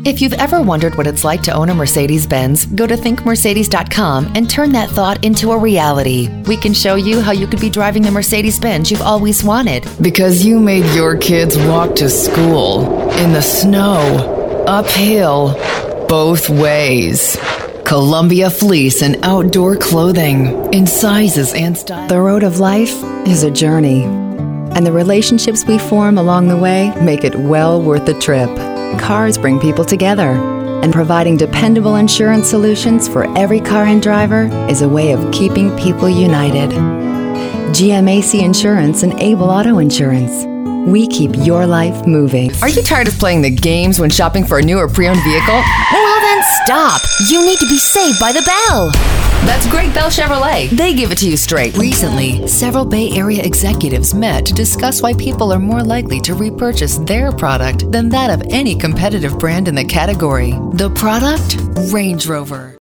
If you've ever wondered what it's like to own a Mercedes-Benz, go to thinkmercedes.com and turn that thought into a reality. We can show you how you could be driving the Mercedes-Benz you've always wanted. Because you made your kids walk to school in the snow, uphill, both ways. Columbia Fleece and outdoor clothing in sizes and styles. The road of life is a journey, and the relationships we form along the way make it well worth the trip. Cars bring people together, and providing dependable insurance solutions for every car and driver is a way of keeping people united. GMAC Insurance and Able Auto Insurance. We keep your life moving. Are you tired of playing the games when shopping for a new or pre-owned vehicle? Well then stop! You need to be saved by the bell! That's Great Bell Chevrolet. They give it to you straight. Recently, several Bay Area executives met to discuss why people are more likely to repurchase their product than that of any competitive brand in the category. The product? Range Rover.